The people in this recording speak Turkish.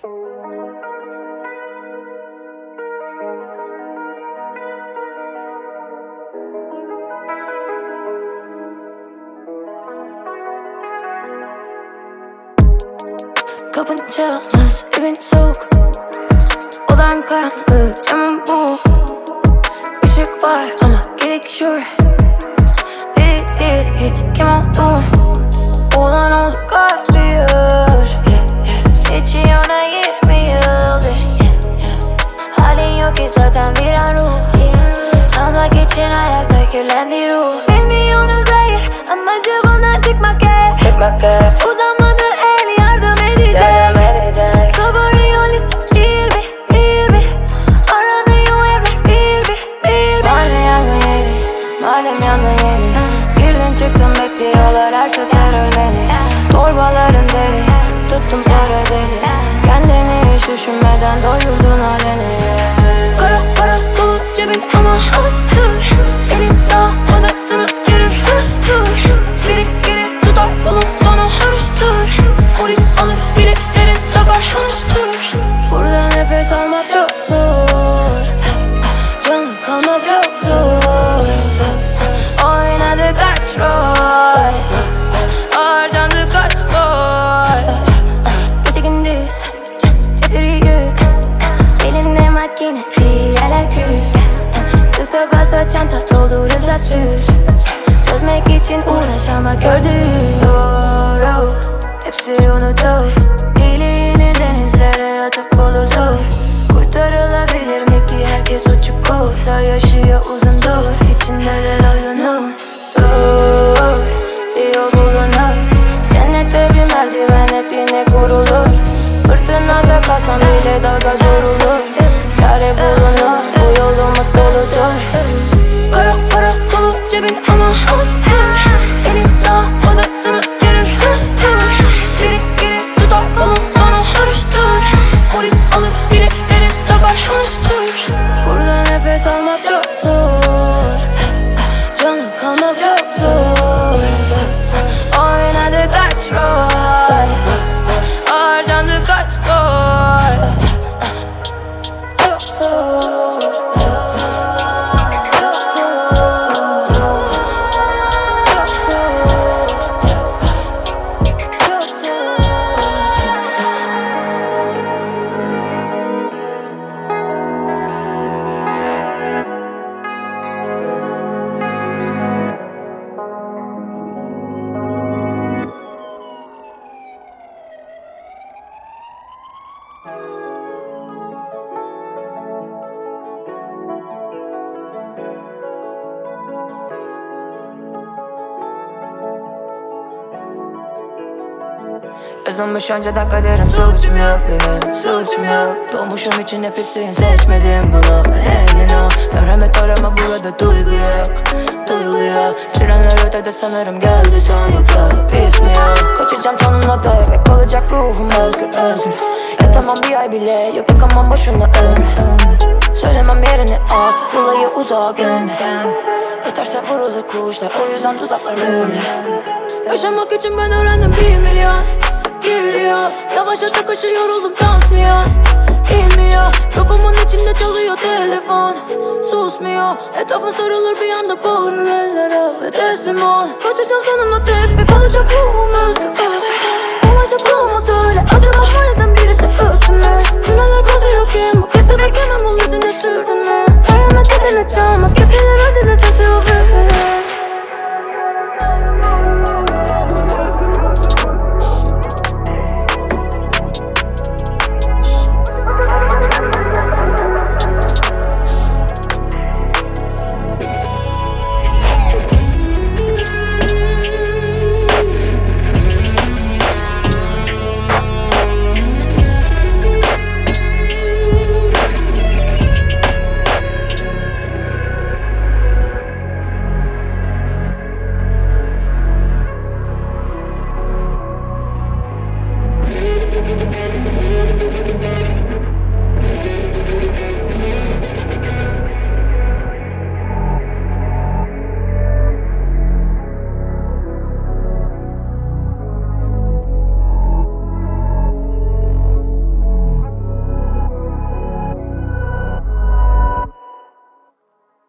Kapın çalmaz, evin soğuk. Odan karanlık, camın bu. Işık var ama gerek şu. Değil hiç kim oldun. Olan oldu kalbiyur. Geçiyor ona 20 yıldır. Halin yok ki zaten bir an ruh. Anmak için ayakta kirlendi ruh. Bilmiyorsunuz hayır ama cıvına çıkmak hep. Uzanmadı el yardım edecek. Kabarıyor liste bir. Aranıyor evler bir. Madem yangın yeri, madem yangın yeri. Birden çıktım bekliyorlar her sefer ölmeni. Torbaların deri, tuttum para deli. Kendini hiç düşünmeden doyurdun aleni. Para dolu cebin ama hastır. Elin daha fazlasını görür hastır. Biri geri tutar kolumdan karıştır. Polis alır bileklerin takar konuştur. Burada nefes almak çok zor. Canım kalmak çok zor. Oynadı kaç rol, harcandı kaç dolar. Gece gündüz cepleri yük. Elinde makine ciğerler küf. Tıka basa çanta doldur hızla süz. Çözmek için uğraş ama gördüğün doğru. Hepsi unutur. İliğini denizlere atıp kolu zor. Kurtarılabilir mi ki herkes o çukurda yaşıyor uzun dur. İçinde de oyunun dur. Bir yol bulunur. Cennette bir merdiven hep yine kurulur. Fırtınada kalsam bile dalga durulur. Çare bulunur, bu yolumuz doludur. Para dolu cebin ama hastır. Elin daha fazlasını görür hastır. Biri geri tutar kolumdan sarıştır. Polis alır bileklerin takar konuştur. Burada nefes almak çok zor. Canım kalmak çok zor. Oynadı kaç rol, harcandı kaç dolar. Çok zor. Yazılmış önceden kaderim, suçum yok benim, suçum yok. Doğmuşum için hep isteyin, seçmedim bunu. Emin ol, merhamet arama burada duygu yok. Duyuluyor, sirenler ötede sanırım geldi son yoksa pis mi yok? Kaçacağım sonuna da ve kalacak ruhum özgür. Yatamam bir ay bile, yok yakamam boşuna ön. Söylemem yerini az, rulayı uzağa gün. Öterse vurulur kuşlar, o yüzden dudaklar mühürlü. Yaşamak için ben öğrendim 1 milyon. Geliyor, yavaşça takışı yoruldum tansiyon. İnmiyor, ropumun içinde çalıyor telefon. Susmuyor, etrafın sarılır bir anda bağırır ellere ve teslim ol. Kaçacağım sonunda tek ve kalacak ruhum özgür.